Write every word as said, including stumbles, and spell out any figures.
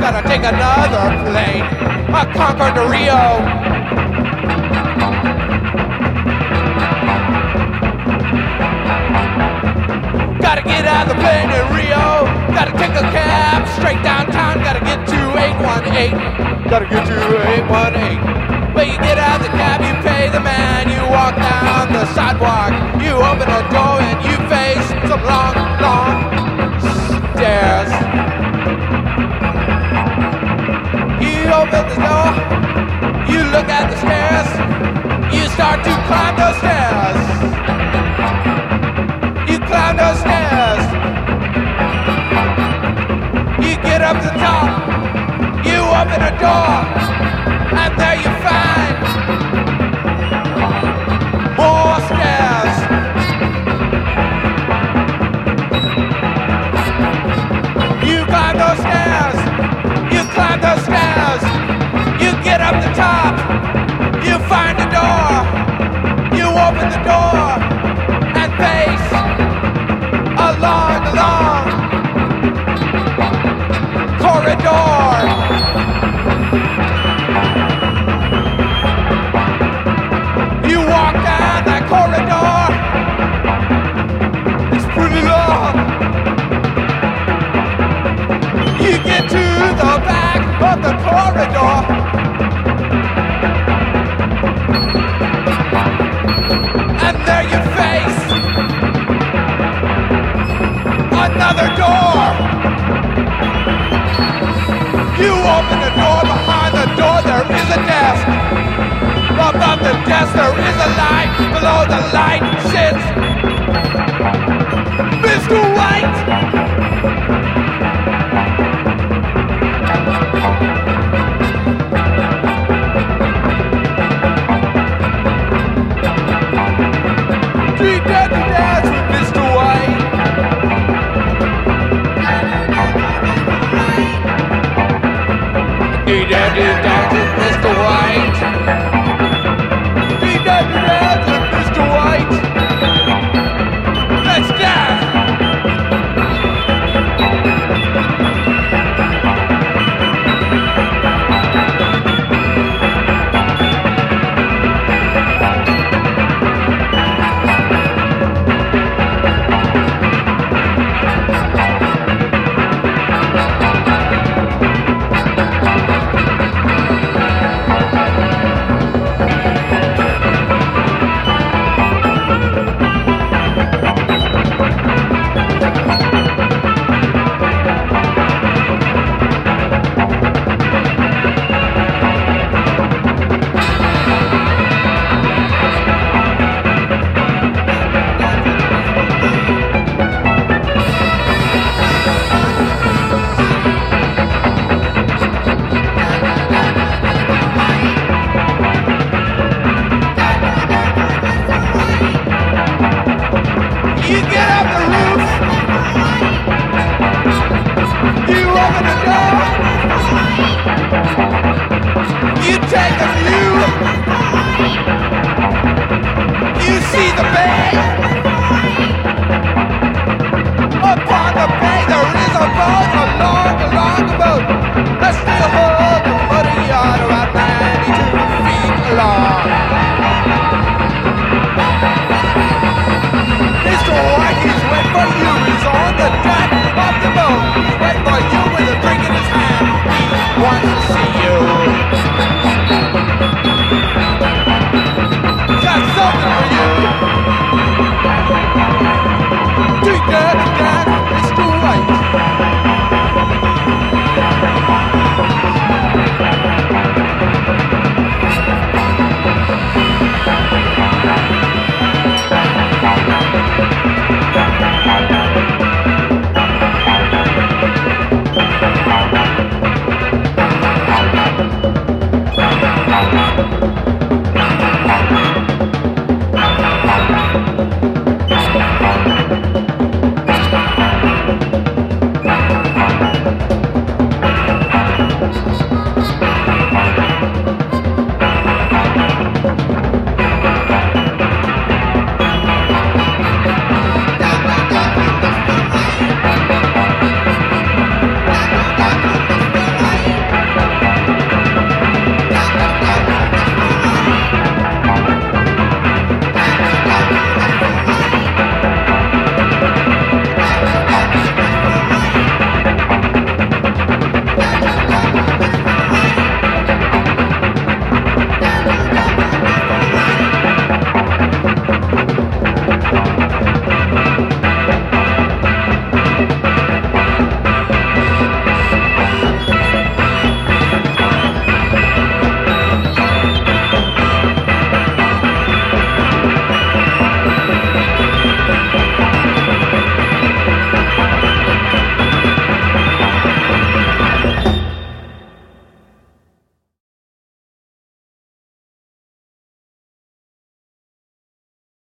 gotta take another plane. I conquered to Rio. Gotta get out of the plane in Rio. Gotta take a cab straight downtown. Gotta get to eight one eight. Gotta get to eight one eight. When you get out of the cab, you pay the man. You walk down the sidewalk. You open the door and you face some long, long stairs. You open the door. You look at the stairs. You start to climb those stairs. You climb those stairs. You get up to the top. You open a door. And there you find more stairs. You climb those stairs. You climb those stairs. You get up the top. You find the door. You open the door and face a long, long corridor. You walk down that corridor. It's pretty long. You get to the back of the corridor. And there you face another door. You open the door. Behind the door there is a desk. Above the desk there is a light. Below the light